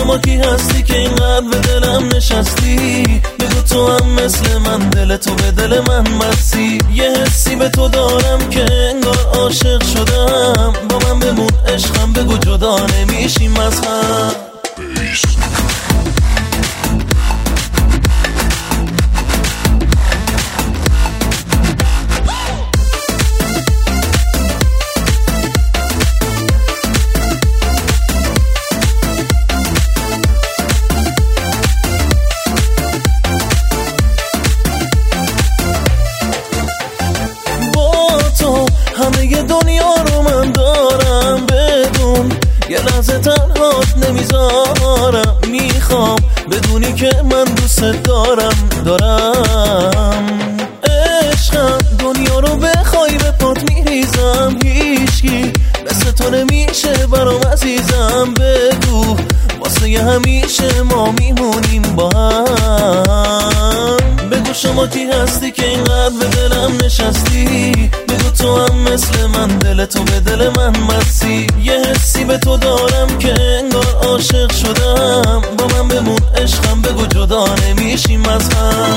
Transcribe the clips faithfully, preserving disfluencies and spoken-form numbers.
شما کی هستی که اینقدر به دلم نشستی؟ بگو تو هم مثل من دل تو به دل من بستی. یه حسی به تو دارم که انگار عاشق شدم. با من بمون عشقم، بگو جدا نمیشیم از هم. همه ی دنیا رو من دارم، بدون یه لحظه تنهات نمیذارم. میخوام بدونی که من دوست دارم دارم عشقم. دنیا رو بخوای به پات میریزم، هیچکی مثل تو نمیشه برام عزیزم. بگو واسه ی همیشه ما میمونیم با هم. بگو شما کی هستی که اینقدر به دلم نشستی؟ بگو تو هم مثل من دل تو به دل من بستی. یه حسی به تو دارم که انگار عاشق شدم. با من بمون عشقم، بگو جدا نمیشیم از هم.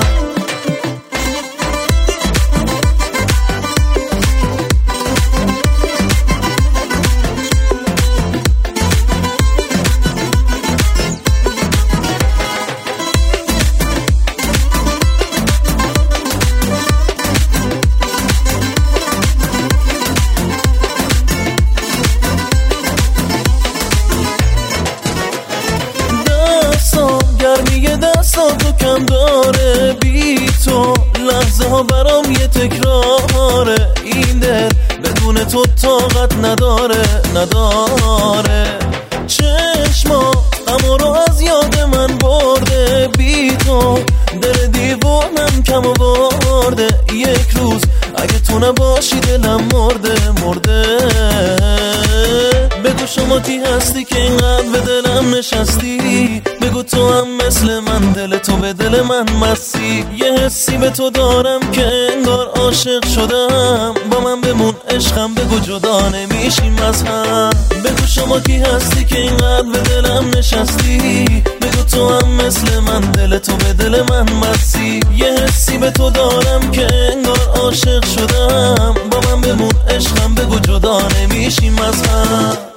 گرمی دستاتو کم داره، بی تو لحظه ها برام یه تکراره. این دل بدون تو طاقت نداره نداره. چشما اما رو از یاد من برده، بی تو دل دیوانم کم آورده. یک روز اگه تو نباشی دلم مرده مرده. بگو شما کی هستی که اینقدر به دلم نشستی؟ بگو تو هم مثل من دل تو به دل من بستی. یه حسی به تو دارم که انگار عاشق شدم. با من بمون عشقم، بگو جدا نمیشیم از هم. بگو شما کی هستی که اینقدر به دلم نشستی؟ بگو تو هم مثل من دل تو به دل من بستی. یه حسی به تو دارم که انگار عاشق شدم. با من بمون عشقم، بگو جدا نمیشیم از هم.